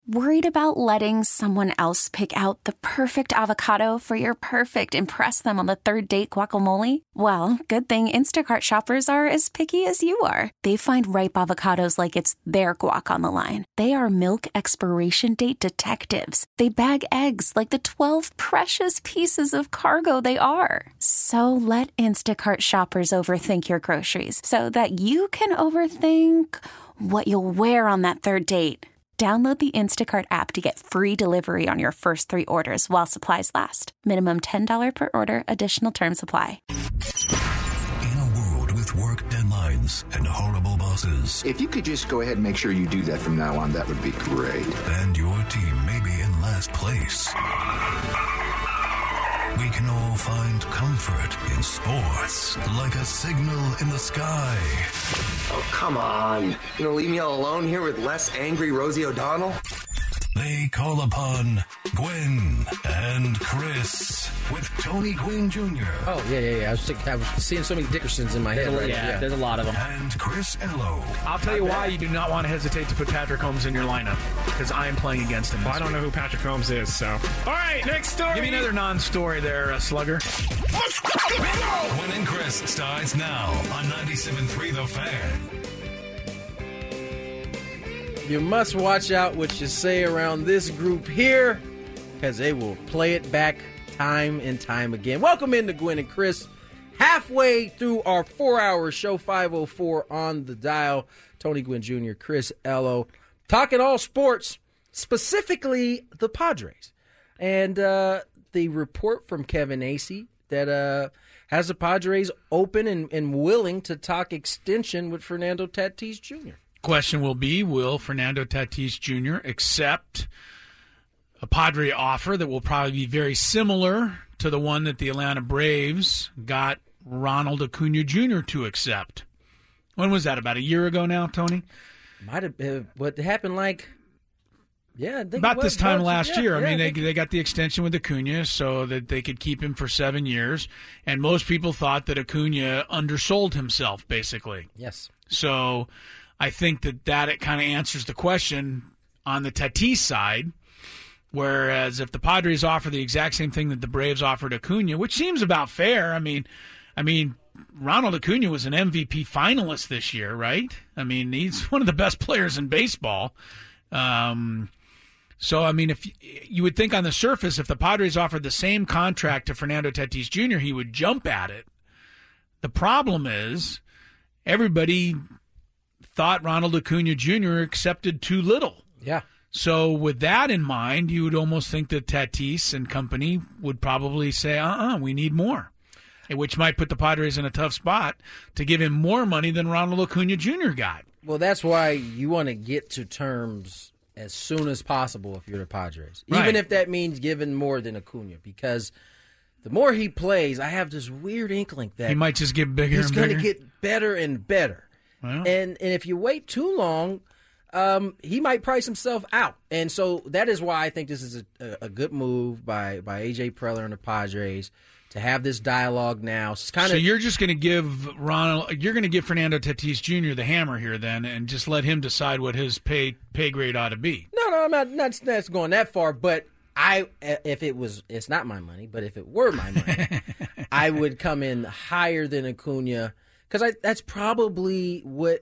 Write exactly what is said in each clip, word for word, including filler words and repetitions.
Worried about letting someone else pick out the perfect avocado for your perfect impress them on the third date guacamole? Well, good thing Instacart shoppers are as picky as you are. They find ripe avocados like it's their guac on the line. They are milk expiration date detectives. They bag eggs like the twelve precious pieces of cargo they are. So let Instacart shoppers overthink your groceries so that you can overthink what you'll wear on that third date. Download the Instacart app to get free delivery on your first three orders while supplies last. Minimum ten dollars per order. Additional terms apply. In a world with work deadlines and horrible bosses. If you could just go ahead and make sure you do that from now on, that would be great. And your team may be in last place. We can all find comfort in sports, like a signal in the sky. Oh, come on. You gonna leave me all alone here with less angry Rosie O'Donnell? They call upon Gwen and Chris with Tony Gwynn Junior Oh, yeah, yeah, yeah. I was, thinking, I was seeing so many Dickersons in my head. There's, Right yeah, yeah, there's a lot of them. And Chris Ello. I'll tell you why you do not want to hesitate to put Patrick Holmes in your lineup, because I am playing against him. Well, I don't week. know who Patrick Holmes is, so. All right, next story. Give me another non-story there, uh, Slugger. Gwen and Chris starts now on ninety-seven point three The Fan. You must watch out what you say around this group here, because they will play it back time and time again. Welcome into Gwen and Chris. Halfway through our four-hour show, five oh four on the dial. Tony Gwynn Junior, Chris Ello, talking all sports, specifically the Padres. And uh, the report from Kevin Acee that uh, has the Padres open and, and willing to talk extension with Fernando Tatis Junior Question will be, will Fernando Tatis Junior accept a Padre offer that will probably be very similar to the one that the Atlanta Braves got Ronald Acuna Junior to accept? When was that? About a year ago now, Tony? Might have been. What happened like, yeah. I think About it was, this time was, last yeah, year. I yeah, mean, I they think- they got the extension with Acuna so that they could keep him for seven years. And most people thought that Acuna undersold himself, basically. Yes. So I think that that it kind of answers the question on the Tatis side, whereas if the Padres offer the exact same thing that the Braves offered Acuna, which seems about fair. I mean, I mean, Ronald Acuna was an M V P finalist this year, right? I mean, he's one of the best players in baseball. Um, so, I mean, if you would think on the surface, if the Padres offered the same contract to Fernando Tatis Junior, he would jump at it. The problem is everybody thought Ronald Acuna Junior accepted too little. Yeah. So with that in mind, you would almost think that Tatis and company would probably say, uh-uh, we need more, which might put the Padres in a tough spot to give him more money than Ronald Acuna Junior got. Well, that's why you want to get to terms as soon as possible if you're the Padres, Right. even if that means giving more than Acuna, because the more he plays, I have this weird inkling that He might just get bigger he's and going bigger. to get better and better. Well. And and if you wait too long, um, he might price himself out. And so that is why I think this is a, a good move by, by A J Preller and the Padres to have this dialogue now. It's kind So of you're just going to give Ronald, you're going to give Fernando Tatis Junior the hammer here then, and just let him decide what his pay pay grade ought to be. no, no, I'm not not, not going that far. But I, if it was, it's not my money. But if it were my money, I would come in higher than Acuna because I that's probably what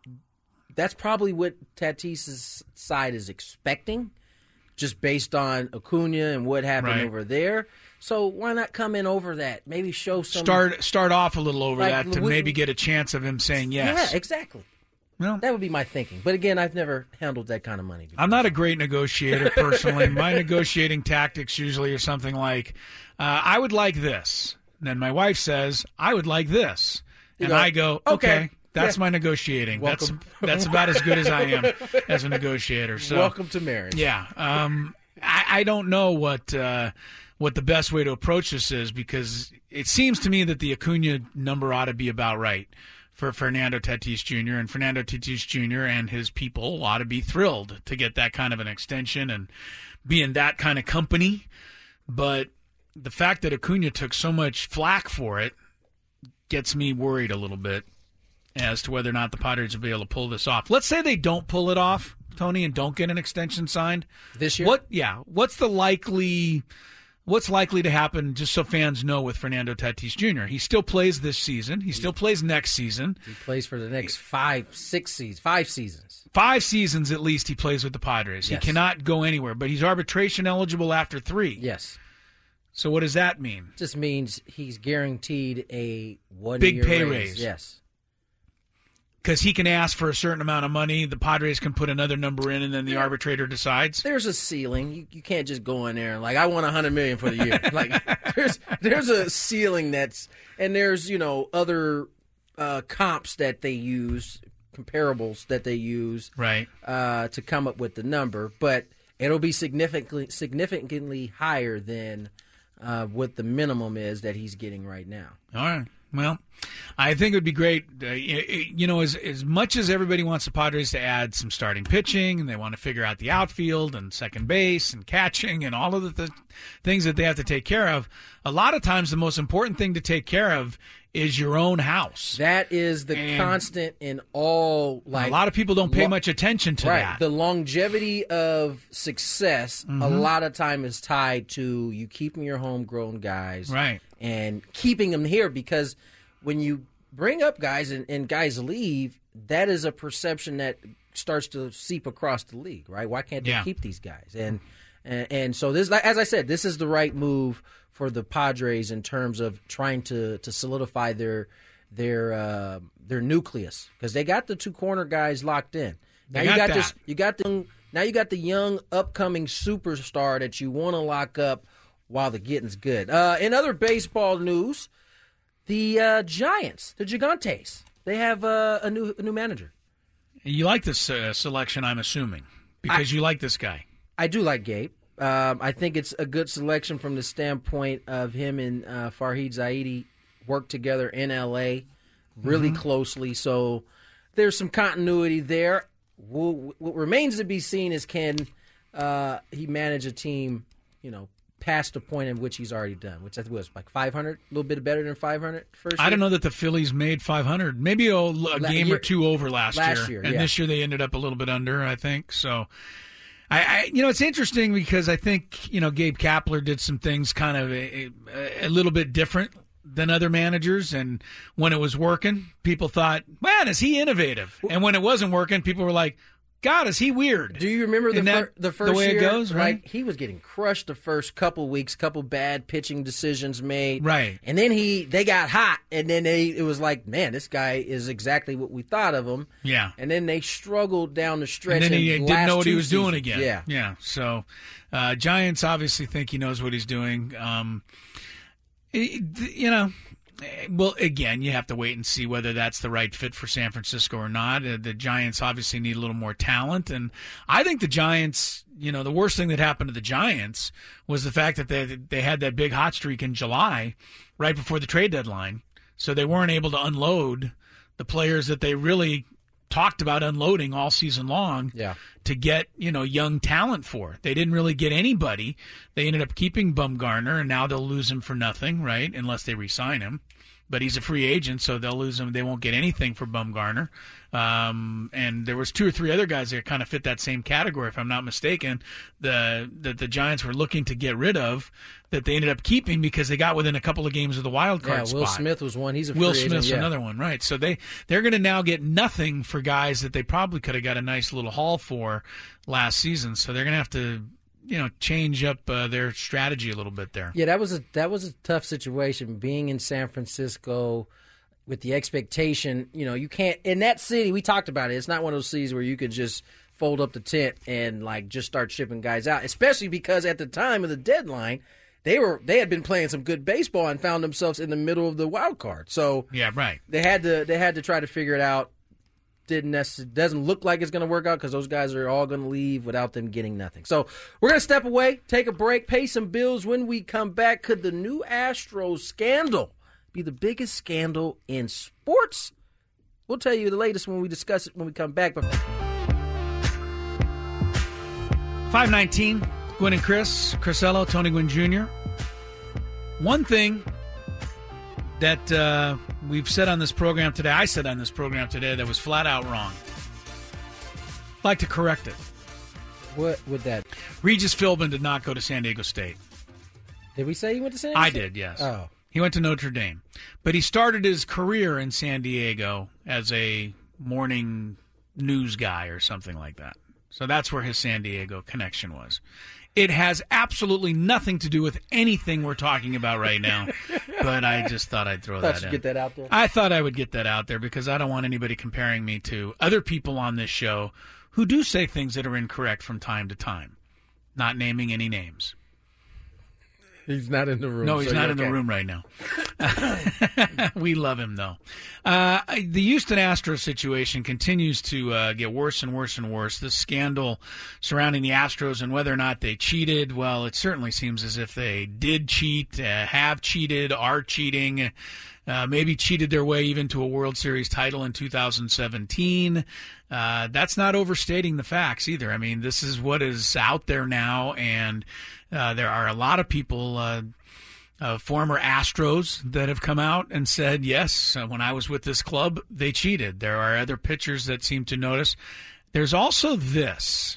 that's probably what Tatis's side is expecting, just based on Acuna and what happened Right. over there. So why not come in over that? Maybe show some Start start off a little over Like, that to we- maybe get a chance of him saying yes. Yeah, exactly. Well, That would be my thinking. But again, I've never handled that kind of money before. I'm not a great negotiator personally. My negotiating tactics usually are something like, uh, I would like this. And then my wife says, I would like this. You And go, I go, okay, okay, that's yeah. my negotiating. Welcome. That's that's about as good as I am as a negotiator. So Welcome to marriage. Yeah. Um, I, I don't know what uh, what the best way to approach this is, because it seems to me that the Acuna number ought to be about right for Fernando Tatis Junior And Fernando Tatis Junior and his people ought to be thrilled to get that kind of an extension and be in that kind of company. But the fact that Acuna took so much flack for it gets me worried a little bit as to whether or not the Padres will be able to pull this off. Let's say they don't pull it off, Tony, and don't get an extension signed this year? What? Yeah. What's the likely? What's likely to happen? Just so fans know, with Fernando Tatis Junior He still plays this season. He still plays next season. He plays for the next five, six seasons, five seasons. Five seasons at least. He plays with the Padres. Yes. He cannot go anywhere, but he's arbitration eligible after three. Yes. So what does that mean? It just means he's guaranteed a one big pay raise. raise. Yes. Because he can ask for a certain amount of money, the Padres can put another number in, and then the yeah. arbitrator decides. There's a ceiling. You, you can't just go in there and like, I want a hundred million for the year. Like there's there's a ceiling that's, and there's you know other uh, comps that they use, comparables that they use, right, uh, to come up with the number. But it'll be significantly significantly higher than uh, what the minimum is that he's getting right now. All right. Well, I think it would be great, uh, you know, as as much as everybody wants the Padres to add some starting pitching and they want to figure out the outfield and second base and catching and all of the th- things that they have to take care of, a lot of times the most important thing to take care of is your own house. That is the and constant in all, like, a lot of people don't pay lo- much attention to right. that. The longevity of success mm-hmm. a lot of time is tied to you keeping your homegrown guys. Right. And keeping them here, because when you bring up guys and, and guys leave, that is a perception that starts to seep across the league, right? Why can't they yeah. keep these guys? And, and and so this, as I said, this is the right move for the Padres in terms of trying to to solidify their their uh, their nucleus, because they got the two corner guys locked in. Now they you got, got that. this. You got the now you got the young upcoming superstar that you want to lock up while the getting's good. Uh, in other baseball news, the uh, Giants, the Gigantes, they have uh, a new a new manager. You like this uh, selection, I'm assuming, because I, you like this guy. I do like Gabe. Um, I think it's a good selection from the standpoint of him and uh, Farhid Zaidi work together in L A really mm-hmm. closely. So there's some continuity there. What, what remains to be seen is can uh, he manage a team, you know, past the point in which he's already done, which I think was like five hundred, a little bit better than five hundred first year. I don't know that the Phillies made five hundred. Maybe a, a game year, or two over last, last year. year. And yeah. this year they ended up a little bit under, I think. So, I, I, you know, it's interesting because I think, you know, Gabe Kapler did some things kind of a, a, a little bit different than other managers. And when it was working, people thought, man, is he innovative? And when it wasn't working, people were like, God, is he weird? Do you remember the, fir- the first the way year? It goes, right? Like, he was getting crushed the first couple weeks, couple bad pitching decisions made. Right. And then he they got hot, and then they it was like, man, this guy is exactly what we thought of him. Yeah. And then they struggled down the stretch. And then he didn't know what he was seasons. doing again. Yeah. Yeah. So, uh, Giants obviously think he knows what he's doing. Um, it, you know. Well, again, you have to wait and see whether that's the right fit for San Francisco or not. Uh, the Giants obviously need a little more talent. And I think the Giants, you know, the worst thing that happened to the Giants was the fact that they they had that big hot streak in July right before the trade deadline. So they weren't able to unload the players that they really talked about unloading all season long yeah. to get, you know, young talent for. They didn't really get anybody. They ended up keeping Bumgarner, and now they'll lose him for nothing, right, unless they re-sign him. But he's a free agent, so they'll lose him. They won't get anything for Bumgarner. Um, and there was two or three other guys that kind of fit that same category, if I'm not mistaken, the, that the Giants were looking to get rid of that they ended up keeping because they got within a couple of games of the wild card yeah, spot. Will Smith was one. He's a free Will agent, Smith's yeah. another one, right. So they, they're going to now get nothing for guys that they probably could have got a nice little haul for last season. So they're going to have to, you know, change up uh, their strategy a little bit there. Yeah, that was a that was a tough situation being in San Francisco with the expectation. You know, you can't in that city. We talked about it. It's not one of those cities where you could just fold up the tent and like just start shipping guys out. Especially because at the time of the deadline, they were they had been playing some good baseball and found themselves in the middle of the wild card. So yeah, right. They had to they had to try to figure it out. Didn't necessarily, doesn't look like it's going to work out because those guys are all going to leave without them getting nothing. So we're going to step away, take a break, pay some bills. When we come back, could the new Astros scandal be the biggest scandal in sports? We'll tell you the latest when we discuss it when we come back. But five nineteen, Gwynn and Chris, Crisello, Tony Gwynn Junior One thing that uh, we've said on this program today, I said on this program today, that was flat out wrong. like to correct it. What would that? Regis Philbin did not go to San Diego State. Did we say he went to San Diego I State? did, yes. Oh. He went to Notre Dame. But he started his career in San Diego as a morning news guy or something like that. So that's where his San Diego connection was. It has absolutely nothing to do with anything we're talking about right now, but I just thought I'd throw Thought that you'd in. get that out there. I thought I would get that out there because I don't want anybody comparing me to other people on this show who do say things that are incorrect from time to time. Not naming any names. He's not in the room. No, he's so not you're in okay. the room right now. We love him, though. Uh, the Houston Astros situation continues to uh, get worse and worse and worse. This scandal surrounding the Astros and whether or not they cheated, well, it certainly seems as if they did cheat, uh, have cheated, are cheating, uh, maybe cheated their way even to a World Series title in two thousand seventeen. Uh, that's not overstating the facts either. I mean, this is what is out there now, and uh, there are a lot of people, uh, uh, former Astros, that have come out and said, yes, uh, when I was with this club, they cheated. There are other pitchers that seem to notice. There's also this,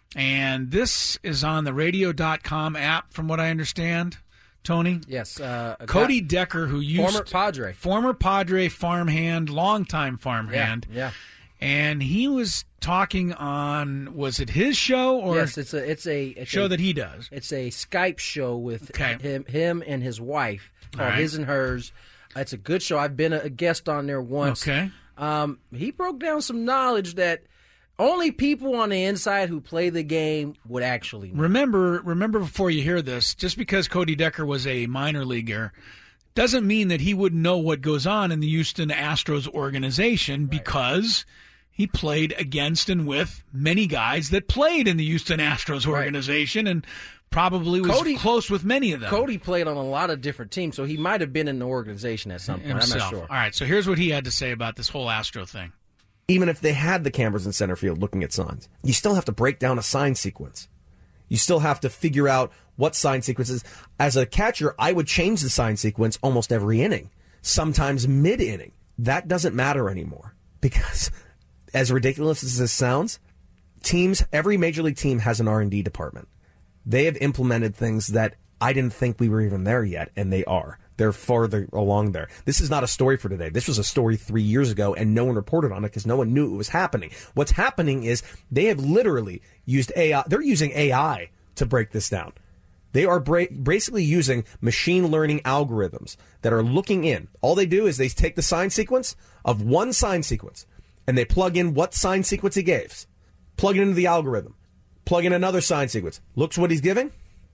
and this is on the radio dot com app, from what I understand, Tony. Yes. Uh, a Cody guy- Decker, who used Former Padre. former Padre farmhand, longtime farmhand. Yeah. yeah. And he was talking on, was it his show or Yes, it's a it's a it's show a, that he does? It's a Skype show with Okay. him him and his wife called All right. His and Hers. It's a good show. I've been a, a guest on there once. Okay. Um, he broke down some knowledge that only people on the inside who play the game would actually know. Remember, remember before you hear this, just because Cody Decker was a minor leaguer doesn't mean that he wouldn't know what goes on in the Houston Astros organization, right, because he played against and with many guys that played in the Houston Astros organization, right, and probably was Cody, close with many of them. Cody played on a lot of different teams, so he might have been in the organization at some point. Himself. I'm not sure. All right, so here's what he had to say about this whole Astro thing. Even if they had the cameras in center field looking at signs, you still have to break down a sign sequence. You still have to figure out what sign sequences. As a catcher, I would change the sign sequence almost every inning, sometimes mid-inning. That doesn't matter anymore because, as ridiculous as this sounds, teams, every major league team has an R and D department. They have implemented things that I didn't think we were even there yet, and they are. They're farther along there. This is not a story for today. This was a story three years ago, and no one reported on it because no one knew it was happening. What's happening is they have literally used A I. They're using A I to break this down. They are bra- basically using machine learning algorithms that are looking in. All they do is they take the sign sequence of one sign sequence, and they plug in what sign sequence he gave. Plug it into the algorithm. Plug in another sign sequence. Looks what he's giving.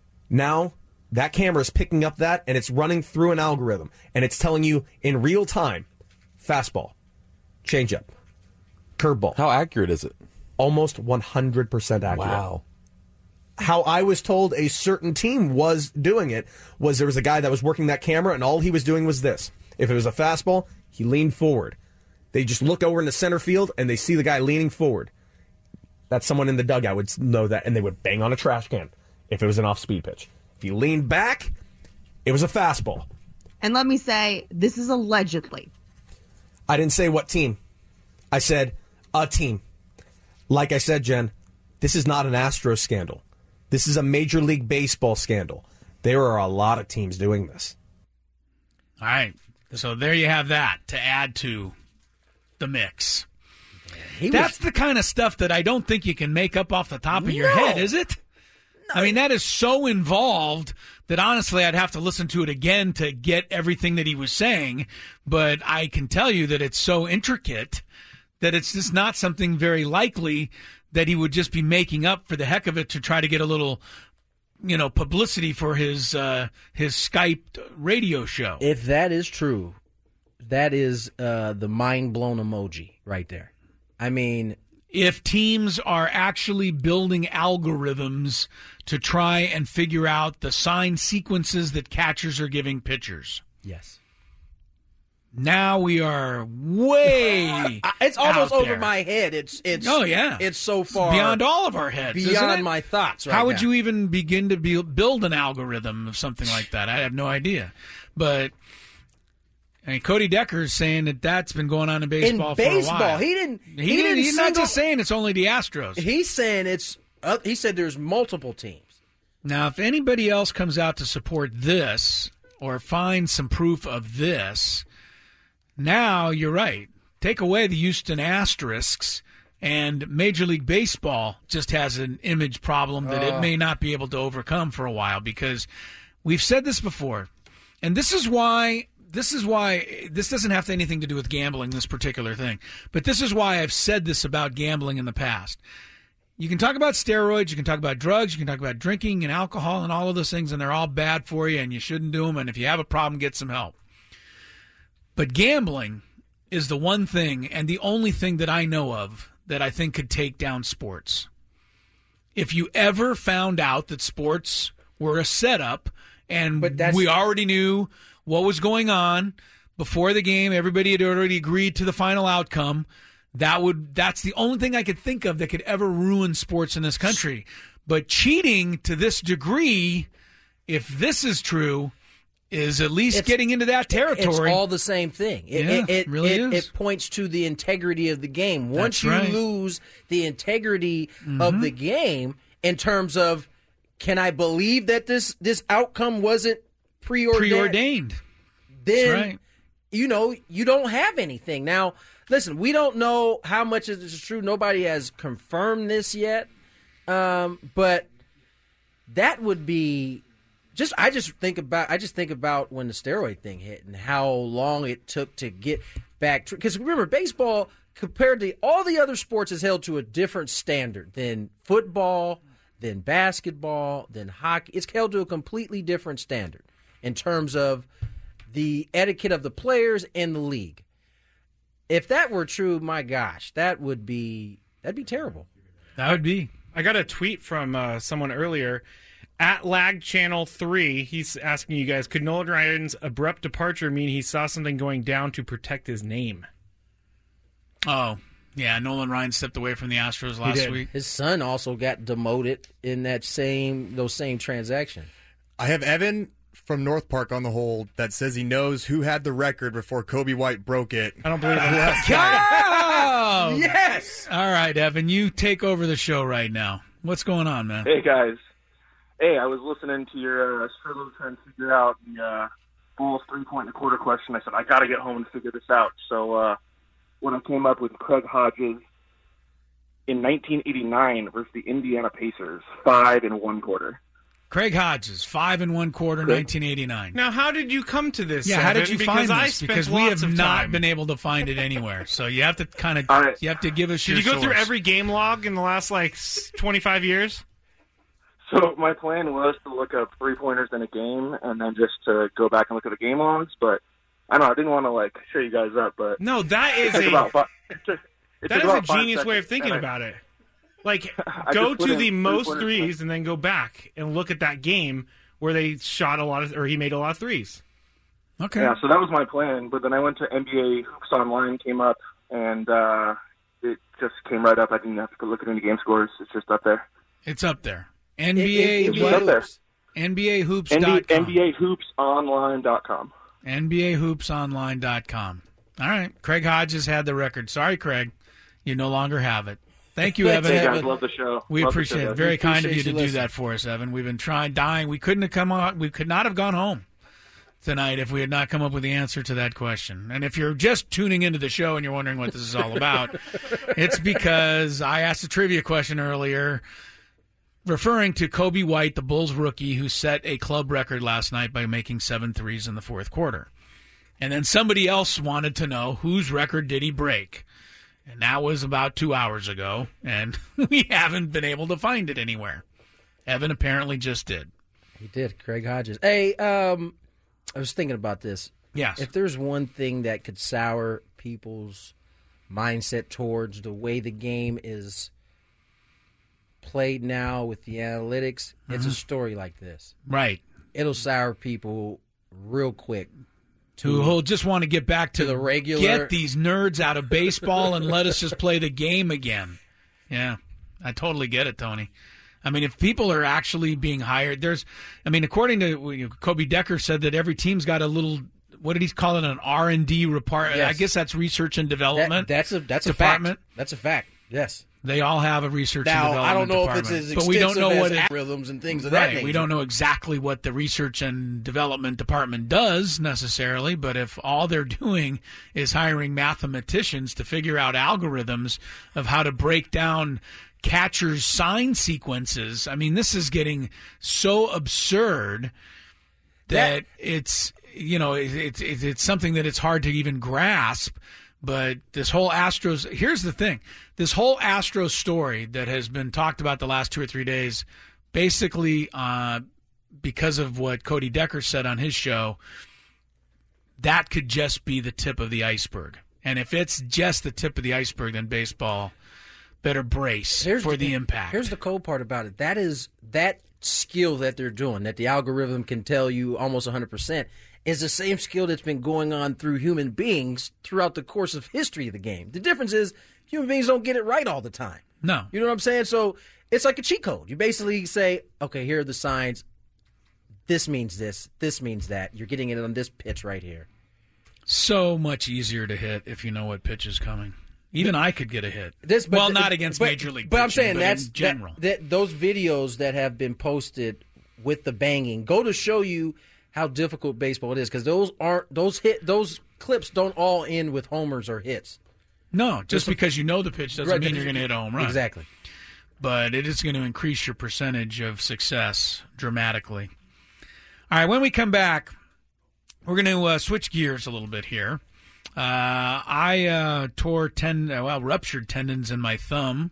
Now that camera is picking up that, and it's running through an algorithm, and it's telling you in real time, fastball, changeup, curveball. How accurate is it? Almost one hundred percent accurate. Wow. How I was told a certain team was doing it was there was a guy that was working that camera, and all he was doing was this. If it was a fastball, he leaned forward. They just look over in the center field, and they see the guy leaning forward. That's someone in the dugout would know that, and they would bang on a trash can if it was an off-speed pitch. If he leaned back, it was a fastball. And let me say, this is allegedly. I didn't say what team. I said a team. Like I said, Jen, this is not an Astros scandal. This is a Major League Baseball scandal. There are a lot of teams doing this. All right. So there you have that to add to the mix. He That's was, the kind of stuff that I don't think you can make up off the top of your No. head, is it? I mean, that is so involved that honestly I'd have to listen to it again to get everything that he was saying. But I can tell you that it's so intricate that it's just not something very likely that he would just be making up for the heck of it to try to get a little, you know, publicity for his uh, his Skype radio show. If that is true, that is uh, the mind-blown emoji right there. I mean, if teams are actually building algorithms to try and figure out the sign sequences that catchers are giving pitchers. Yes. Now we are way It's almost out over there. my head. It's it's Oh, yeah. It's so far beyond all of our heads, isn't beyond it? my thoughts right How would now. you even begin to be, build an algorithm of something like that? I have no idea. But I mean, Cody Decker is saying that that's been going on in baseball in for baseball, a while. he didn't. He, He, didn't. didn't. He's not single, just saying it's only the Astros. He's saying it's. Uh, he said there's multiple teams. Now, if anybody else comes out to support this or find some proof of this, now you're right. Take away the Houston Asterisks, and Major League Baseball just has an image problem that Uh. it may not be able to overcome for a while, because we've said this before, and this is why this is why this doesn't have anything to do with gambling, this particular thing, but this is why I've said this about gambling in the past. You can talk about steroids, you can talk about drugs, you can talk about drinking and alcohol and all of those things, and they're all bad for you, and you shouldn't do them, and if you have a problem, get some help. But gambling is the one thing and the only thing that I know of that I think could take down sports. If you ever found out that sports were a setup and But that's- we already knew what was going on before the game, everybody had already agreed to the final outcome, that would that's the only thing I could think of that could ever ruin sports in this country. But cheating to this degree, if this is true, is at least It's- getting into that territory. It's all the same thing. It, Yeah, it, it really it, is. it points to the integrity of the game. Once That's you right. lose the integrity Mm-hmm. of the game, in terms of, can I believe that this this outcome wasn't preordained? preordained. Then That's right. you know you don't have anything. Now, listen, we don't know how much of this is true. Nobody has confirmed this yet, um, but that would be. Just I just think about I just think about when the steroid thing hit and how long it took to get back to, because remember, baseball compared to all the other sports is held to a different standard than football, than basketball, than hockey. It's held to a completely different standard in terms of the etiquette of the players and the league. If that were true, my gosh, that would be that'd be terrible. That would be. I got a tweet from uh, someone earlier. At Lag Channel three, he's asking you guys, could Nolan Ryan's abrupt departure mean he saw something going down to protect his name? Oh, yeah, Nolan Ryan stepped away from the Astros last did. week. His son also got demoted in that same those same transaction. I have Evan from North Park on the hold that says he knows who had the record before Kobe White broke it. I don't believe him. Oh! Yes. All right, Evan, you take over the show right now. What's going on, man? Hey, guys. Hey, I was listening to your uh, struggle trying to figure out the uh, Bulls three-point and a quarter question. I said, I got to get home and figure this out. So uh, when I came up with Craig Hodges in nineteen eighty-nine versus the Indiana Pacers, five and one quarter. Craig Hodges, five and one quarter, Craig. nineteen eighty-nine. Now, how did you come to this? Yeah, how did Evan? you because find I this? spent Because we lots have of not time. been able to find it anywhere. So you have to kind of All right. you have to give us Did your you go through source. every game log in the last like twenty-five years? So my plan was to look up three-pointers in a game and then just to go back and look at the game logs. But I don't know. I didn't want to, like, show you guys up. But No, that it is took a about five, it took, it that took is a about five genius way of seconds, thinking and I- about it. Like, I go just put to in the most three-pointers. threes and then go back and look at that game where they shot a lot of, or he made a lot of threes. Okay. Yeah, so that was my plan. But then I went to N B A Hoops Online, came up, and uh, it just came right up. I didn't have to look at any game scores. It's just up there. It's up there. N B A It- it- It's just up there. N B A hoops N dot B A, com. N B A Hoops Online dot com. N B A hoops online dot com. All right. Craig Hodges had the record. Sorry, Craig. You no longer have it. Thank you, Thanks, Evan. Hey, guys, Evan. love the show. We Love the appreciate show, it. guys. Very We kind of you appreciate to you do listening. that for us, Evan. We've been trying, dying. We couldn't have come out. We could not have gone home tonight if we had not come up with the answer to that question. And if you're just tuning into the show and you're wondering what this is all about, it's because I asked a trivia question earlier referring to Kobe White, the Bulls rookie, who set a club record last night by making seven threes in the fourth quarter. And then somebody else wanted to know whose record did he break. And that was about two hours ago, and we haven't been able to find it anywhere. Evan apparently just did. He did, Craig Hodges. Hey, um, I was thinking about this. Yes. If there's one thing that could sour people's mindset towards the way the game is played now with the analytics, it's a story like this. Right. It'll sour people real quick. Who will just want to get back to, To the regular- get these nerds out of baseball and let us just play the game again. Yeah, I totally get it, Tony. I mean, if people are actually being hired, there's, I mean, according to you know, Kobe Decker said that every team's got a little what did he call it? An R and D report. Yes. I guess that's research and development. That, that's a that's department. a fact. That's a fact. Yes. They all have a research now, and development I don't know department. if it's as but we don't know what as it, algorithms and things of right, that nature. We don't know exactly what the research and development department does necessarily, but if all they're doing is hiring mathematicians to figure out algorithms of how to break down catchers' sign sequences, I mean, this is getting so absurd that, that it's, you know, it, it, it's something that it's hard to even grasp. But this whole Astros, here's the thing. This whole Astros story that has been talked about the last two or three days, basically uh, because of what Cody Decker said on his show, that could just be the tip of the iceberg. And if it's just the tip of the iceberg, then baseball better brace here's for the, the impact. Here's the cool part about it. That is that skill that they're doing, that the algorithm can tell you almost one hundred percent, is the same skill that's been going on through human beings throughout the course of history of the game. The difference is human beings don't get it right all the time. No. You know what I'm saying? So it's like a cheat code. You basically say, okay, here are the signs. This means this. This means that. You're getting it on this pitch right here. So much easier to hit if you know what pitch is coming. Even I could get a hit. This, but, well, not against but, Major League But pitching, I'm saying but that's in general. That, that, those videos that have been posted with the banging go to show you how difficult baseball it is, because those aren't those hit those clips don't all end with homers or hits. No, just because you know the pitch doesn't right, mean you're going to hit a home run. Exactly. But it is going to increase your percentage of success dramatically. All right, when we come back, we're going to uh, switch gears a little bit here. Uh, I uh, tore ten, well, ruptured tendons in my thumb.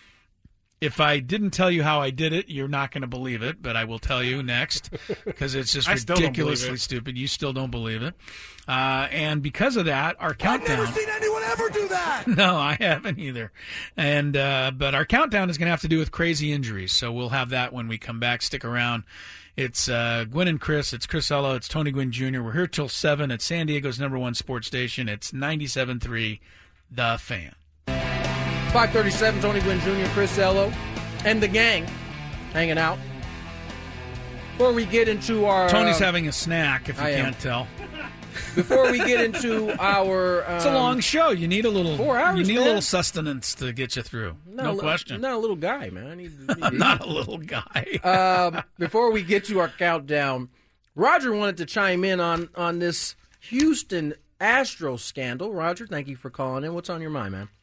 If I didn't tell you how I did it, you're not going to believe it, but I will tell you next because it's just ridiculously stupid. You still don't believe it. Uh, and because of that, our countdown. I've never seen anyone ever do that. No, I haven't either. And uh, but our countdown is going to have to do with crazy injuries, so we'll have that when we come back. Stick around. It's uh, Gwynn and Chris. It's Chris Ello. It's Tony Gwynn Junior We're here till seven at San Diego's number one sports station. It's ninety-seven point three The Fan. five thirty-seven, Tony Gwynn Junior, Chris Ello, and the gang hanging out. Before we get into our... Tony's uh, having a snack, if you I can't am. tell. Before we get into our... Um, It's a long show. You need a little four hours, You need man. a little sustenance to get you through. not no a li- question. I'm not a little guy, man. I need, I need I'm not a little guy. um, before we get to our countdown, Roger wanted to chime in on, on this Houston Astros scandal. Roger, thank you for calling in. What's on your mind, man?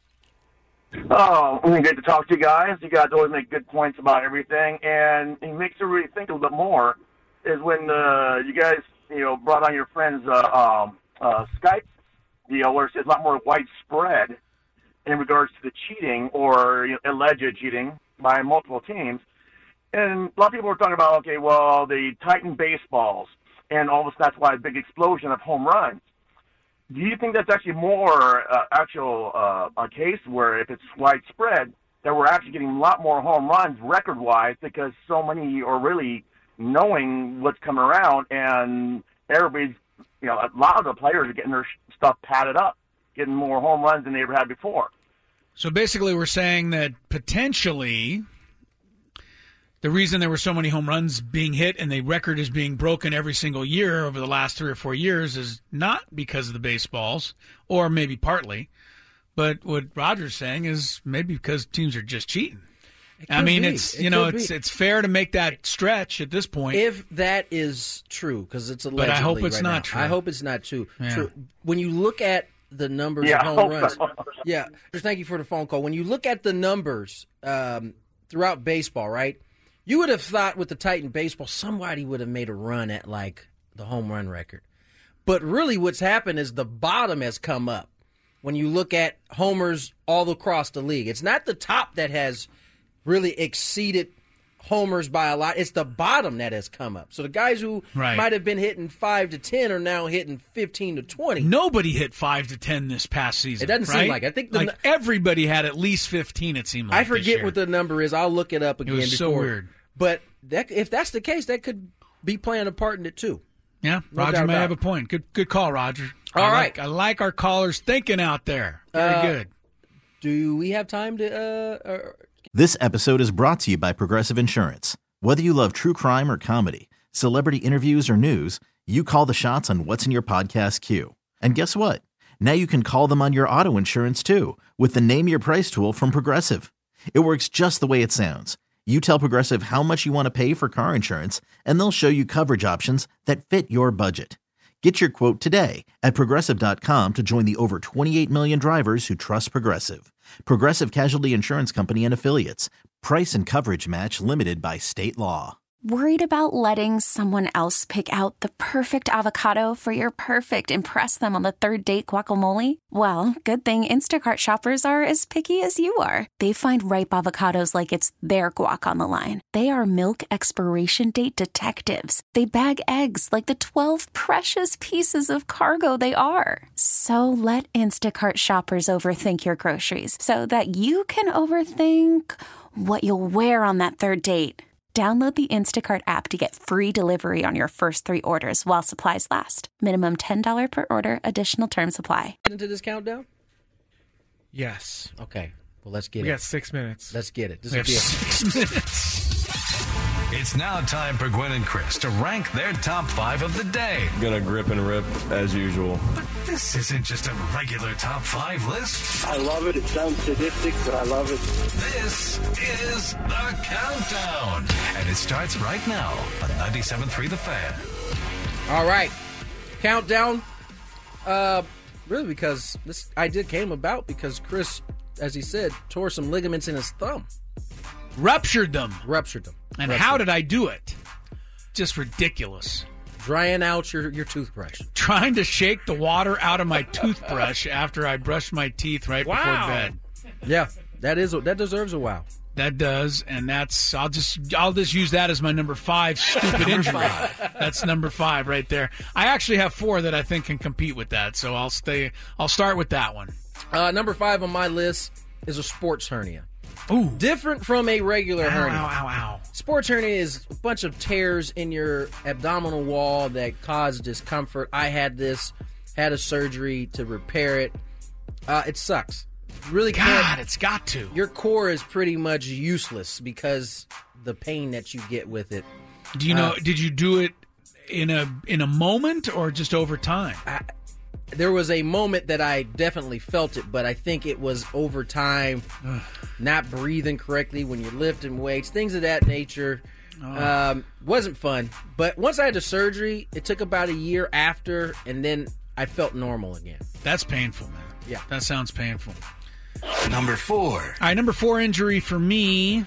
Oh, it's good to talk to you guys. You guys always make good points about everything, and it makes you really think a little bit more is when uh, you guys, you know, brought on your friend's uh, um, uh, Skype deal where it's a lot more widespread in regards to the cheating or you know, alleged cheating by multiple teams. And a lot of people were talking about, okay, well, they tightened baseballs, and all of a sudden that's why a big explosion of home runs. Do you think that's actually more uh, actual uh, a case where if it's widespread, that we're actually getting a lot more home runs record-wise because so many are really knowing what's coming around and everybody's, you know, a lot of the players are getting their stuff padded up, getting more home runs than they ever had before. So basically we're saying that potentially the reason there were so many home runs being hit and the record is being broken every single year over the last three or four years is not because of the baseballs, or maybe partly, but what Roger's saying is maybe because teams are just cheating. I mean, be. it's It you know, could it's be. it's fair to make that stretch at this point. If that is true, because it's allegedly But I hope it's right not now. true. I hope it's not true. Yeah. True. When you look at the numbers Yeah, of I home hope runs, so. yeah. Just thank you for the phone call. When you look at the numbers um, throughout baseball, right? You would have thought with the Titan baseball, somebody would have made a run at like the home run record. But really, what's happened is the bottom has come up. When you look at homers all across the league, it's not the top that has really exceeded homers by a lot. It's the bottom that has come up. So the guys who Right. might have been hitting five to ten are now hitting fifteen to twenty. Nobody hit five to ten this past season. It doesn't seem right? like it. I think the like nu- everybody had at least fifteen. It seemed like I this forget year. what the number is. I'll look it up again. was so before. weird. But that, if that's the case, that could be playing a part in it too. Yeah, No Roger doubt may about have a it. point. Good, good call, Roger. All I right. like, I like our callers thinking out there. Very Uh, good. Do we have time to? Uh, uh, This episode is brought to you by Progressive Insurance. Whether you love true crime or comedy, celebrity interviews or news, you call the shots on what's in your podcast queue. And guess what? Now you can call them on your auto insurance too with the Name Your Price tool from Progressive. It works just the way it sounds. You tell Progressive how much you want to pay for car insurance, and they'll show you coverage options that fit your budget. Get your quote today at Progressive dot com to join the over twenty-eight million drivers who trust Progressive. Progressive Casualty Insurance Company and Affiliates. Price and coverage match limited by state law. Worried about letting someone else pick out the perfect avocado for your perfect impress them on the third date guacamole? Well, good thing Instacart shoppers are as picky as you are. They find ripe avocados like it's their guac on the line. They are milk expiration date detectives. They bag eggs like the twelve precious pieces of cargo they are. So let Instacart shoppers overthink your groceries so that you can overthink what you'll wear on that third date. Download the Instacart app to get free delivery on your first three orders while supplies last. Minimum ten dollars per order. Additional terms apply. Get into this countdown? Yes. Okay. Well, let's get we it. We got six minutes. Let's get it. This we will have be a- six minutes. It's now time for Gwen and Chris to rank their top five of the day. Gonna grip and rip as usual. But this isn't just a regular top five list. I love it. It sounds sadistic, but I love it. This is The Countdown. And it starts right now on ninety-seven point three The Fan. All right. Countdown. Uh, really, because this idea came about because Chris, as he said, tore some ligaments in his thumb. Ruptured them. Ruptured them. And Ruptured how them. did I do it? Just ridiculous. Drying out your, your toothbrush. Trying to shake the water out of my toothbrush after I brushed my teeth right Wow. before bed. Yeah, that is that deserves a wow. That does, and that's I'll just I'll just use that as my number five stupid injury. That's number five right there. I actually have four that I think can compete with that, so I'll stay. I'll start with that one. Uh, number five on my list is a sports hernia. Ooh, different from a regular ow, hernia. Ow, ow, ow. Sports hernia is a bunch of tears in your abdominal wall that cause discomfort. I had this, had a surgery to repair it. Uh, it sucks. Really God, can't. It's got to. Your core is pretty much useless because the pain that you get with it. Do you know? Uh, did you do it in a in a moment or just over time? I, there was a moment that I definitely felt it, but I think it was over time. Not breathing correctly when you're lifting weights, things of that nature. Oh. Um, wasn't fun. But once I had the surgery, it took about a year after, and then I felt normal again. That's painful, man. Yeah, that sounds painful. Number four. All right, number four injury for me.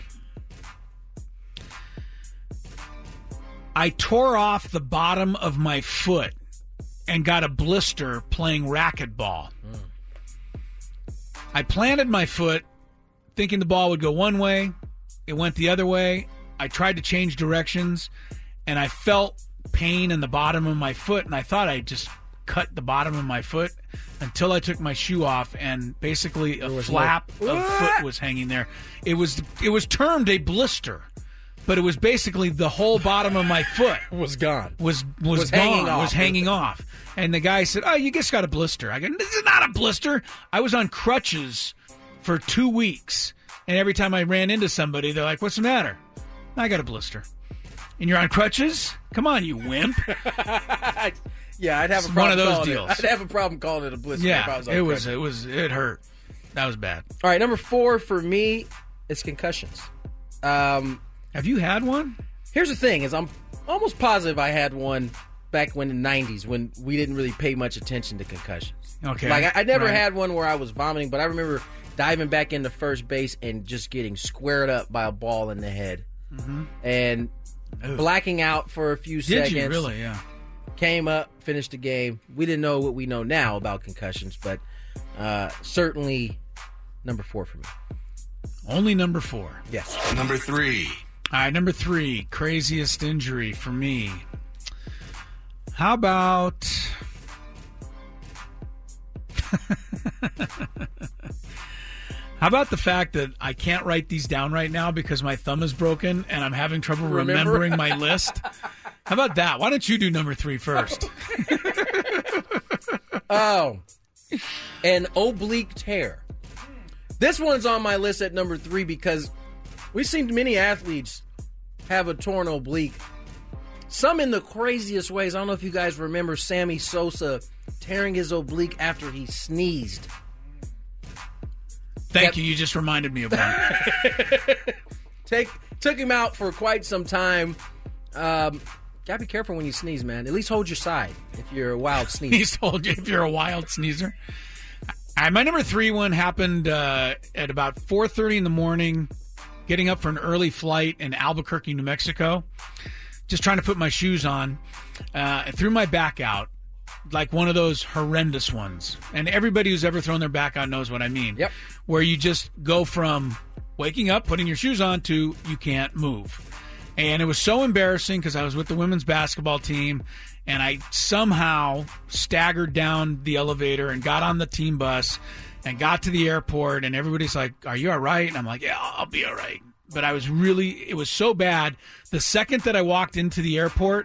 I tore off the bottom of my foot and got a blister playing racquetball. Mm. I planted my foot thinking the ball would go one way. It went the other way. I tried to change directions, and I felt pain in the bottom of my foot, and I thought I just cut the bottom of my foot until I took my shoe off, and basically a flap no... of foot was hanging there. It was it was termed a blister, but it was basically the whole bottom of my foot was gone. Was was, was gone. Hanging off. Was hanging off. And the guy said, "Oh, you just got a blister." I go, "This is not a blister." I was on crutches for two weeks, and every time I ran into somebody, they're like, "What's the matter?" "I got a blister." "And you're on crutches? Come on, you wimp." Yeah, I'd have a It's problem one of those calling deals. It. I'd have a problem calling it a blister. if I Yeah, was on it was, crutches. it was, it hurt. That was bad. All right, number four for me is concussions. Um, have you had one? Here's the thing: is I'm almost positive I had one back when in the nineties when we didn't really pay much attention to concussions. Okay, like I, I never right. had one where I was vomiting, but I remember diving back into first base and just getting squared up by a ball in the head Mm-hmm. and Ooh. blacking out for a few Did seconds. you really? Yeah. Came up, finished the game. We didn't know what we know now about concussions, but uh, certainly number four for me. Only number four. Yes. Number three. All right, number three, craziest injury for me. How about... How about the fact that I can't write these down right now because my thumb is broken and I'm having trouble Remember? remembering my list? How about that? Why don't you do number three first? Oh, an oblique tear. This one's on my list at number three because we've seen many athletes have a torn oblique Some in the craziest ways. I don't know if you guys remember Sammy Sosa tearing his oblique after he sneezed. Thank you. You just reminded me of one. Take took him out for quite some time. Um, gotta be careful when you sneeze, man. At least hold your side if you're a wild sneezer. At least hold you if you're a wild sneezer. Uh, my number three one happened uh, at about four thirty in the morning, getting up for an early flight in Albuquerque, New Mexico. Just trying to put my shoes on. Uh, I threw my back out, like one of those horrendous ones. And everybody who's ever thrown their back out knows what I mean. Yep. Where you just go from waking up, putting your shoes on, to you can't move. And it was so embarrassing because I was with the women's basketball team, and I somehow staggered down the elevator and got on the team bus and got to the airport, and everybody's like, are you all right? And I'm like, yeah, I'll be all right. But I was really, it was so bad. The second that I walked into the airport,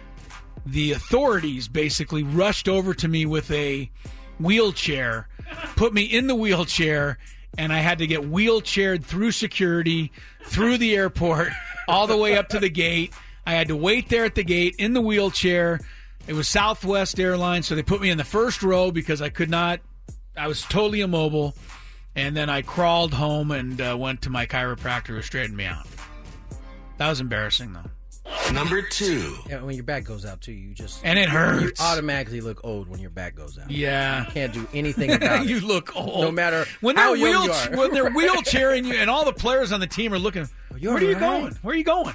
the authorities basically rushed over to me with a wheelchair, put me in the wheelchair, and I had to get wheelchaired through security, through the airport, all the way up to the gate. I had to wait there at the gate in the wheelchair. It was Southwest Airlines, so they put me in the first row because I could not, I was totally immobile. And then I crawled home and uh, went to my chiropractor who straightened me out. That was embarrassing, though. Number two. Yeah, when your back goes out, too, you just... And it hurts. You automatically look old when your back goes out. Yeah. You can't do anything about it. You look old. No matter when how they're young wheel- you are. When they're wheelchairing you and all the players on the team are looking, you where are you right? going? Where are you going?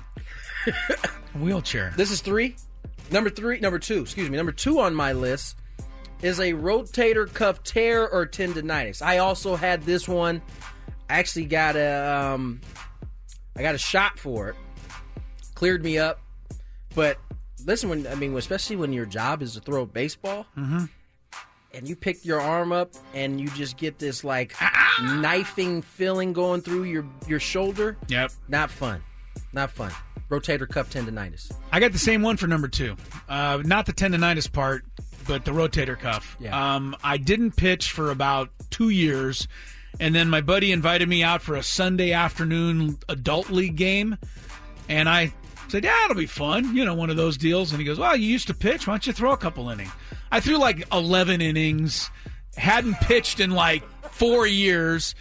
Wheelchair. This is three. Number three, number two, excuse me. Number two on my list is a rotator cuff tear or tendonitis. I also had this one. I actually got a, um, I got a shot for it. Cleared me up. But listen, when I mean, especially when your job is to throw a baseball, mm-hmm. and you pick your arm up and you just get this like knifing feeling going through your your shoulder. Yep. Not fun. Not fun. Rotator cuff tendonitis. I got the same one for number two. Uh, not the tendonitis part, but the rotator cuff. Yeah. Um, I didn't pitch for about two years, and then my buddy invited me out for a Sunday afternoon adult league game, and I said, yeah, it'll be fun, you know, one of those deals. And he goes, well, you used to pitch. Why don't you throw a couple innings? I threw like eleven innings, hadn't pitched in like four years,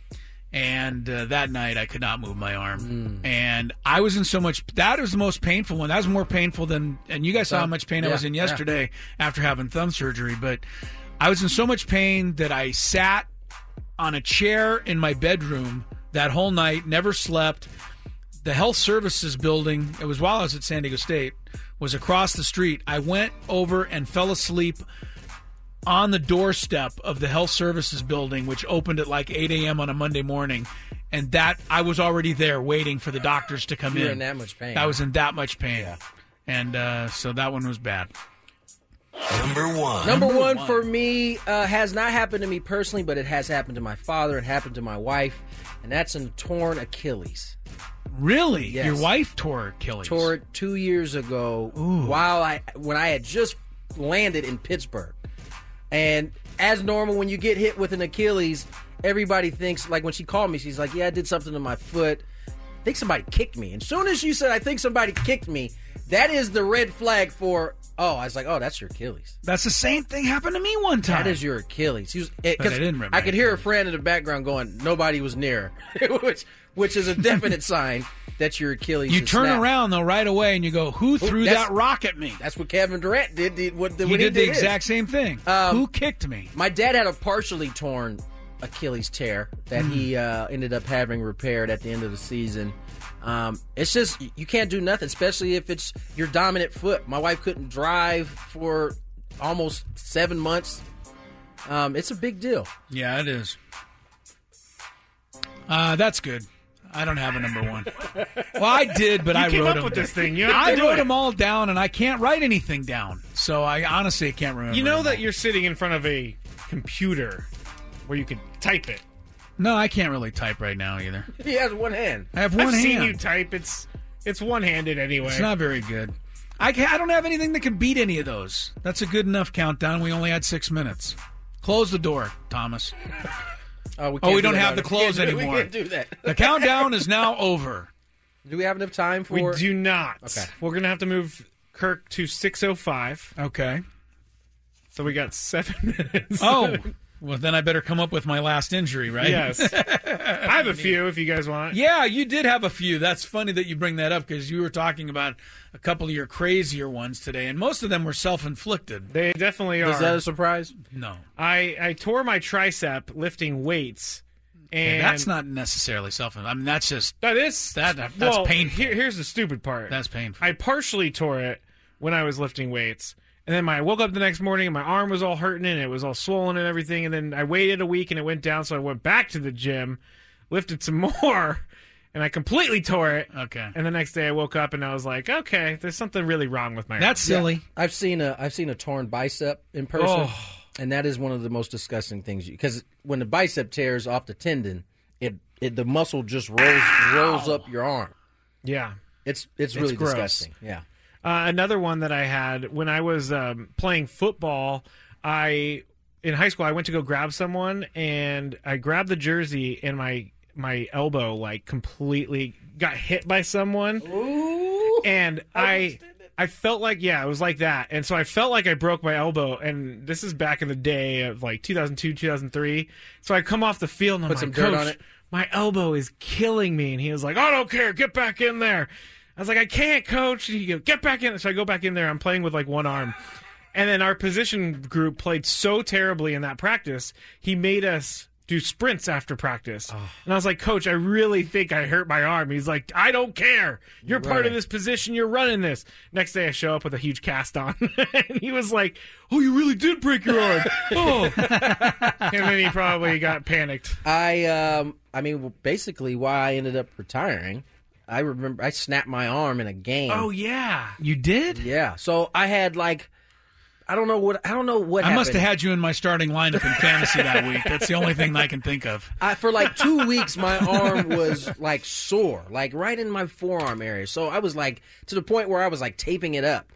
and uh, that night I could not move my arm. Mm. And I was in so much, that was the most painful one. That was more painful than, and you guys saw how much pain yeah, I was in yesterday yeah. after having thumb surgery. But I was in so much pain that I sat on a chair in my bedroom that whole night, never slept. The health services building, it was while I was at San Diego State, was across the street. I went over and fell asleep on the doorstep of the health services building, which opened at like eight a.m. on a Monday morning. And that I was already there waiting for the doctors to come You in. were in that much pain. I was in that much pain. Yeah. And uh, so that one was bad. Number one. Number one for me uh, has not happened to me personally, but it has happened to my father. It happened to my wife, and that's a torn Achilles. Really? Yes. Your wife tore Achilles? Tore it two years ago. Ooh. While I when I had just landed in Pittsburgh. And as normal, when you get hit with an Achilles, everybody thinks, like when she called me, she's like, yeah, I did something to my foot. I think somebody kicked me. And as soon as you said, I think somebody kicked me, that is the red flag for, oh, I was like, oh, that's your Achilles. That's the same thing happened to me one time. That is your Achilles. He was, it, But I didn't rip I my could hear a friend in the background going, nobody was near, which which is a definite sign that your Achilles You is turn snapped. around, though, right away, and you go, who threw that's- that rock at me? That's what Kevin Durant did. did what, He when did the his. exact same thing. Um, Who kicked me? My dad had a partially torn Achilles tear that he uh, ended up having repaired at the end of the season. Um, it's just, you can't do nothing, especially if it's your dominant foot. My wife couldn't drive for almost seven months. Um, it's a big deal. Yeah, it is. Uh, that's good. I don't have a number one. Well, I did, but You I came wrote up them. with this thing. You have I to do wrote it. them all down, and I can't write anything down. So I honestly can't remember. You know them that all. you're sitting in front of a computer where you could type it. No, I can't really type right now either. He has one hand. I have one I've hand. seen you type. It's it's one-handed anyway. It's not very good. I, can't, I don't have anything that can beat any of those. That's a good enough countdown. We only had six minutes. Close the door, Thomas. Oh, we, Oh, we can't don't do that have the on- close we can't do- anymore. We can't do that. The countdown is now over. Do we have enough time for? We do not. Okay. We're gonna have to move Kirk to six oh five. Okay. So we got seven minutes. Oh, well, then I better come up with my last injury, right? Yes. I have a few if you guys want. Yeah, you did have a few. That's funny that you bring that up because you were talking about a couple of your crazier ones today, and most of them were self-inflicted. They definitely are. Is that a surprise? No. I, I tore my tricep lifting weights. And Okay, that's not necessarily self-inflicted. I mean, that's just... That is... That, that's well, painful. Here, here's the stupid part. That's painful. I partially tore it when I was lifting weights. And then my, I woke up the next morning and my arm was all hurting and it was all swollen and everything. And then I waited a week and it went down. So I went back to the gym, lifted some more, and I completely tore it. Okay. And the next day I woke up and I was like, okay, there's something really wrong with my That's arm. silly. Yeah. I've seen a I've seen a torn bicep in person, Oh. and that is one of the most disgusting things. Because when the bicep tears off the tendon, it, it the muscle just rolls rolls up your arm. Yeah. It's it's It's really gross. disgusting. Yeah. Uh, another one that I had when I was um, playing football, I in high school I went to go grab someone and I grabbed the jersey and my my elbow like completely got hit by someone. Ooh. And I I felt like yeah, it was like that. And so I felt like I broke my elbow, and this is back in the day of like two thousand two, two thousand three. So I come off the field and I'm Put like, some dirt Coach, on it. my elbow is killing me. And he was like, I don't care, get back in there. I was like, I can't, Coach. He goes, get back in. So I go back in there. I'm playing with like one arm. And then our position group played so terribly in that practice, he made us do sprints after practice. Oh. And I was like, Coach, I really think I hurt my arm. He's like, I don't care. You're part of running. this position. You're running this. Next day I show up with a huge cast on. And he was like, oh, you really did break your arm. Oh. And then he probably got panicked. I um I mean basically why I ended up retiring. I remember I snapped my arm in a game. Oh, yeah. You did? Yeah. So I had like I don't know what I don't know what I happened. must have had you in my starting lineup in fantasy that week. That's the only thing I can think of. I, for like two weeks, my arm was like sore, like right in my forearm area. So I was like to the point where I was like taping it up.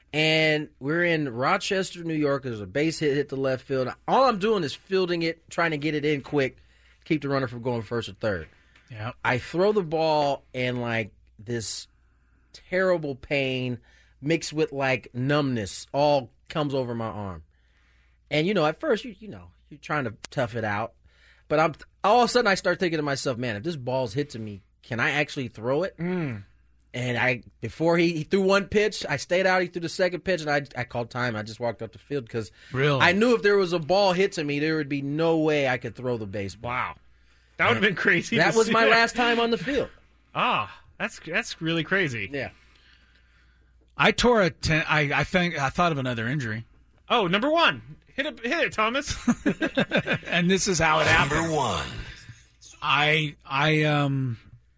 And we're in Rochester, New York. There's a base hit hit the left field. All I'm doing is fielding it, trying to get it in quick, keep the runner from going first or third. Yeah. I throw the ball and like this terrible pain mixed with like numbness all comes over my arm. And you know, at first you you know, you're trying to tough it out. But I'm all of a sudden I start thinking to myself, man, if this ball's hit to me, can I actually throw it? Mm. And I before he, he threw one pitch, I stayed out, he threw the second pitch, and I I called time. I just walked up the field because Really? I knew if there was a ball hit to me, there would be no way I could throw the baseball. Wow. That would have been crazy. That to was see my that. last time on the field. Ah, that's that's really crazy. Yeah. I tore a ten, I I think I thought of another injury. Oh, number one. Hit it, hit it, Thomas. And this is how it happened. Number one. I I um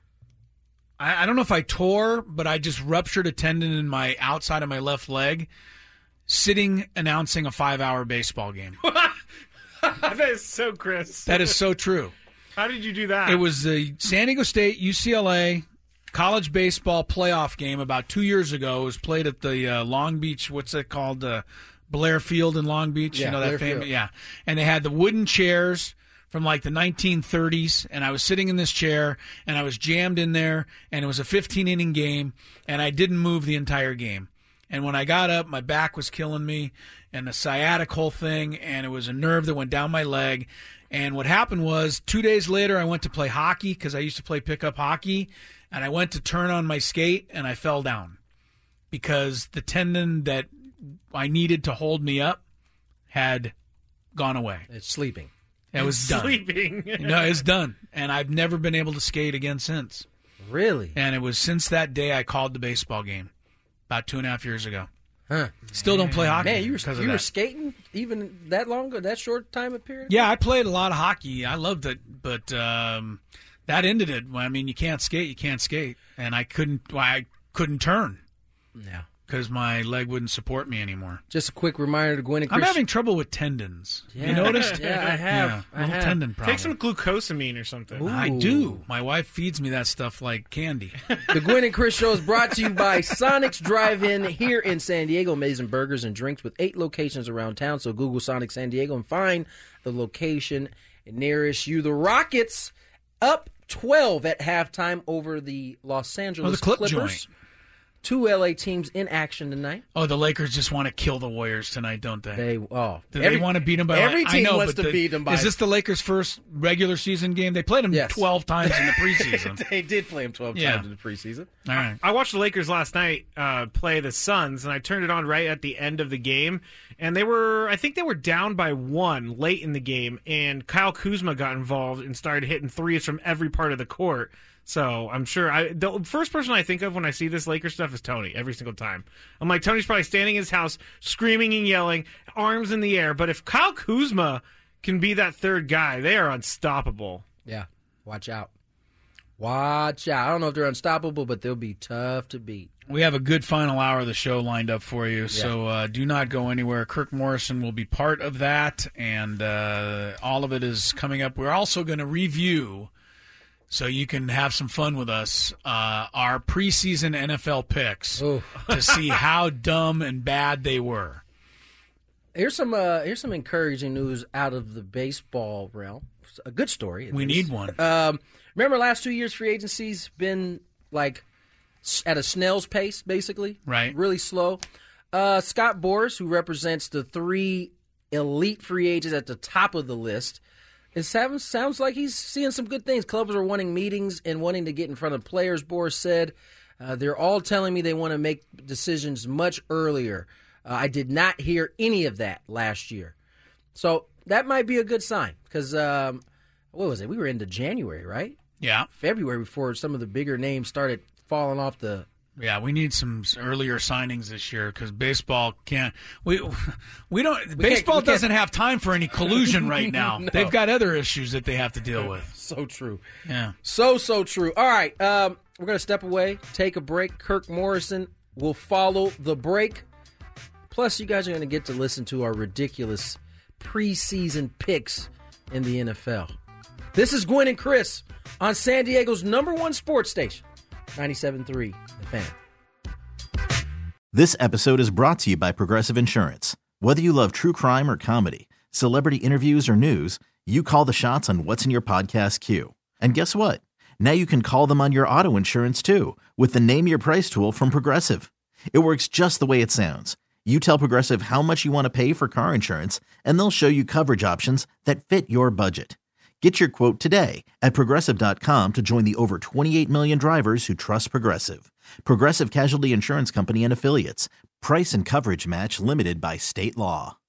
I, I don't know if I tore, but I just ruptured a tendon in my outside of my left leg, sitting announcing a five-hour baseball game. That is so Chris. That is so true. How did you do that? It was the San Diego State U C L A college baseball playoff game about two years ago. It was played at the uh, Long Beach. What's it called? Uh, Blair Field in Long Beach. Yeah, you know that Blair famous. Field. Yeah, and they had the wooden chairs from like the nineteen thirties, and I was sitting in this chair, and I was jammed in there, and it was a fifteen inning game, and I didn't move the entire game. And when I got up, my back was killing me, and the sciatic whole thing, and it was a nerve that went down my leg. And what happened was, two days later, I went to play hockey because I used to play pickup hockey, and I went to turn on my skate, and I fell down because the tendon that I needed to hold me up had gone away. It's sleeping. It was done. Sleeping. No, it's done. And I've never been able to skate again since. Really? And it was since that day I called the baseball game about two and a half years ago. Huh. Still don't play hockey. Man, you were, because of you were that. skating even that long ago, that short time of period? Yeah, I played a lot of hockey. I loved it, but um, that ended it. I mean, you can't skate, you can't skate, and I couldn't. Well, I couldn't turn. Yeah. Because my leg wouldn't support me anymore. Just a quick reminder to Gwen and Chris. I'm having trouble with tendons. Yeah. You noticed? Yeah, I have. Yeah, I little have. tendon problem. Take some glucosamine or something. Ooh. I do. My wife feeds me that stuff like candy. The Gwen and Chris Show is brought to you by Sonic's Drive-In here in San Diego. Amazing burgers and drinks with eight locations around town. So Google Sonic San Diego and find the location nearest you. The Rockets up twelve at halftime over the Los Angeles Oh, the clip Clippers. joint. two L A teams in action tonight. Oh, the Lakers just want to kill the Warriors tonight, don't they? They oh, Do every, they want to beat them by? Every I team know, wants but to the, beat them by. Is this the Lakers' first regular season game? They played them Yes. twelve times in the preseason. They did play them twelve Yeah. times in the preseason. All right. I watched the Lakers last night uh, play the Suns, and I turned it on right at the end of the game. And they were, I think they were down by one late in the game, and Kyle Kuzma got involved and started hitting threes from every part of the court. So I'm sure I, the first person I think of when I see this Lakers stuff is Tony every single time. I'm like, Tony's probably standing in his house, screaming and yelling, arms in the air. But if Kyle Kuzma can be that third guy, they are unstoppable. Yeah, watch out. Watch out. I don't know if they're unstoppable, but they'll be tough to beat. We have a good final hour of the show lined up for you, so uh, do not go anywhere. Kirk Morrison will be part of that, and uh, all of it is coming up. We're also going to review, so you can have some fun with us, uh, our preseason N F L picks to see how dumb and bad they were. Here's some uh, here's some encouraging news out of the baseball realm. A good story. We need one. Um, remember, last two years, free agency's been like at a snail's pace, basically. Right. Really slow. Uh, Scott Boras, who represents the three elite free agents at the top of the list, it sounds, sounds like he's seeing some good things. Clubs are wanting meetings and wanting to get in front of players, Boras said. Uh, they're all telling me they want to make decisions much earlier. Uh, I did not hear any of that last year. So that might be a good sign because, um, what was it? We were into January, right? Yeah. February before some of the bigger names started falling off the. Yeah, we need some earlier signings this year because baseball can't. We we don't. We baseball can't, we doesn't can't. have time for any collusion right now. No. They've got other issues that they have to deal with. So true. Yeah. So, so true. All right. Um, we're going to step away, take a break. Kirk Morrison will follow the break. Plus, you guys are going to get to listen to our ridiculous preseason picks in the N F L. This is Gwen and Chris on San Diego's number one sports station, ninety-seven point three The Fan. This episode is brought to you by Progressive Insurance. Whether you love true crime or comedy, celebrity interviews or news, you call the shots on what's in your podcast queue. And guess what? Now you can call them on your auto insurance too with the Name Your Price tool from Progressive. It works just the way it sounds. You tell Progressive how much you want to pay for car insurance, and they'll show you coverage options that fit your budget. Get your quote today at Progressive dot com to join the over twenty-eight million drivers who trust Progressive. Progressive Casualty Insurance Company and Affiliates. Price and coverage match limited by state law.